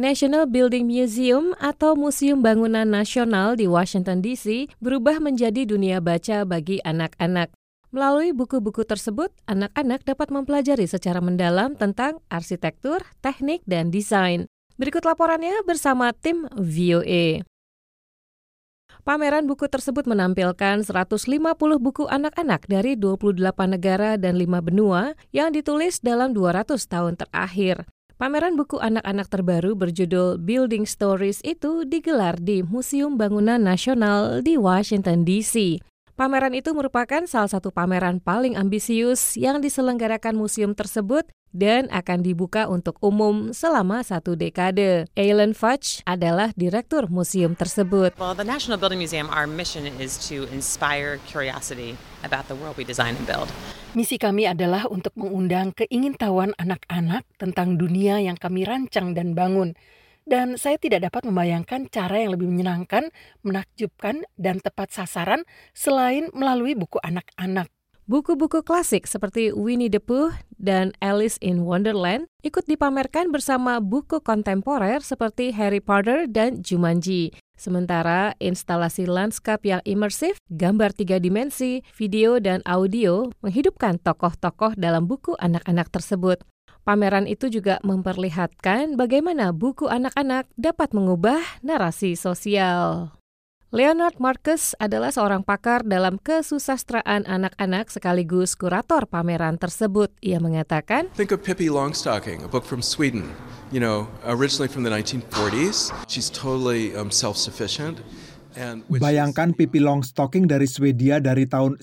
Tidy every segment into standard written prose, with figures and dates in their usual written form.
National Building Museum atau Museum Bangunan Nasional di Washington DC berubah menjadi dunia baca bagi anak-anak. Melalui buku-buku tersebut, anak-anak dapat mempelajari secara mendalam tentang arsitektur, teknik, dan desain. Berikut laporannya bersama tim VOA. Pameran buku tersebut menampilkan 150 buku anak-anak dari 28 negara dan 5 benua yang ditulis dalam 200 tahun terakhir. Pameran buku anak-anak terbaru berjudul Building Stories itu digelar di Museum Bangunan Nasional di Washington DC. Pameran itu merupakan salah satu pameran paling ambisius yang diselenggarakan museum tersebut dan akan dibuka untuk umum selama 1 dekade. Aileen Fudge adalah direktur museum tersebut. Well, the National Building Museum, our mission is to inspire curiosity about the world we design and build. Misi kami adalah untuk mengundang keingintahuan anak-anak tentang dunia yang kami rancang dan bangun. Dan saya tidak dapat membayangkan cara yang lebih menyenangkan, menakjubkan, dan tepat sasaran selain melalui buku anak-anak. Buku-buku klasik seperti Winnie the Pooh dan Alice in Wonderland ikut dipamerkan bersama buku kontemporer seperti Harry Potter dan Jumanji. Sementara instalasi lanskap yang imersif, gambar 3 dimensi, video dan audio menghidupkan tokoh-tokoh dalam buku anak-anak tersebut. Pameran itu juga memperlihatkan bagaimana buku anak-anak dapat mengubah narasi sosial. Leonard Marcus adalah seorang pakar dalam kesusastraan anak-anak sekaligus kurator pameran tersebut. Ia mengatakan, Think of Pippi Longstocking, a book from Sweden. Originally from the 1940s. She's totally self-sufficient. Bayangkan Pippi Longstocking dari Swedia dari tahun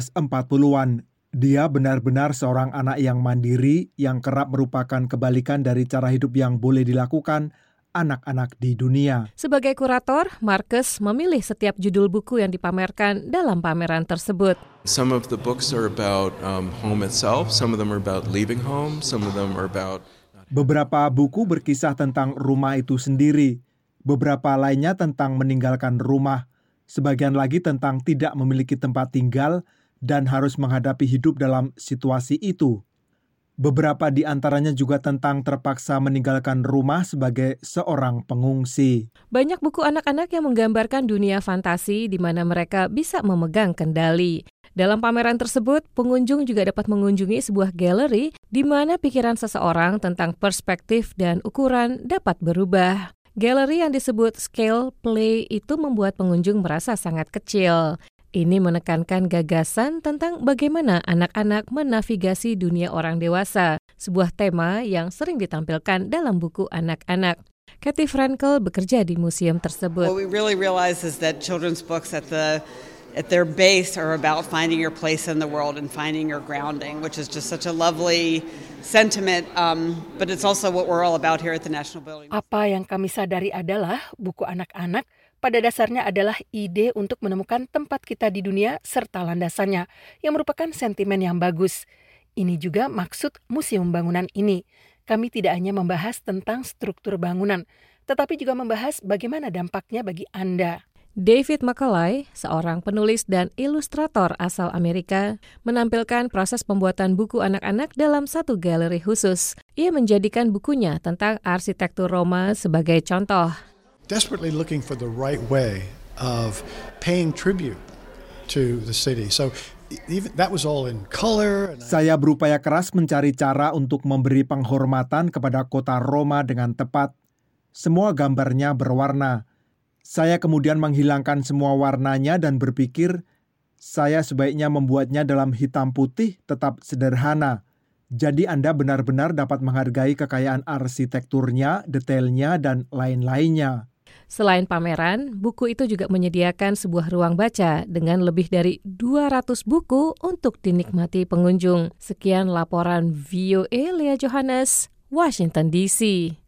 1940-an. Dia benar-benar seorang anak yang mandiri, yang kerap merupakan kebalikan dari cara hidup yang boleh dilakukan anak-anak di dunia. Sebagai kurator, Marcus memilih setiap judul buku yang dipamerkan dalam pameran tersebut. Some of the books are about home itself, some of them are about leaving home, some of them are about... Beberapa buku berkisah tentang rumah itu sendiri, beberapa lainnya tentang meninggalkan rumah, sebagian lagi tentang tidak memiliki tempat tinggal dan harus menghadapi hidup dalam situasi itu. Beberapa di antaranya juga tentang terpaksa meninggalkan rumah sebagai seorang pengungsi. Banyak buku anak-anak yang menggambarkan dunia fantasi di mana mereka bisa memegang kendali. Dalam pameran tersebut, pengunjung juga dapat mengunjungi sebuah galeri di mana pikiran seseorang tentang perspektif dan ukuran dapat berubah. Galeri yang disebut scale play itu membuat pengunjung merasa sangat kecil. Ini menekankan gagasan tentang bagaimana anak-anak menavigasi dunia orang dewasa, sebuah tema yang sering ditampilkan dalam buku anak-anak. Kathy Frankel bekerja di museum tersebut. What we really realize is that children's books at their base are about finding your place in the world and finding your grounding, which is just such a lovely sentiment, but it's also what we're all about here at the National Building. Apa yang kami sadari adalah buku anak-anak pada dasarnya adalah ide untuk menemukan tempat kita di dunia serta landasannya, yang merupakan sentimen yang bagus. Ini juga maksud museum bangunan ini. Kami tidak hanya membahas tentang struktur bangunan, tetapi juga membahas bagaimana dampaknya bagi Anda. David Macaulay, seorang penulis dan ilustrator asal Amerika, menampilkan proses pembuatan buku anak-anak dalam satu galeri khusus. Ia menjadikan bukunya tentang arsitektur Roma sebagai contoh. Desperately looking for the right way of paying tribute to the city. So even that was all in color. Saya berupaya keras mencari cara untuk memberi penghormatan kepada kota Roma dengan tepat. Semua gambarnya berwarna. Saya kemudian menghilangkan semua warnanya dan berpikir saya sebaiknya membuatnya dalam hitam putih tetap sederhana. Jadi Anda benar-benar dapat menghargai kekayaan arsitekturnya, detailnya, dan lain-lainnya. Selain pameran, buku itu juga menyediakan sebuah ruang baca dengan lebih dari 200 buku untuk dinikmati pengunjung. Sekian laporan VOA Leah Johannes, Washington DC.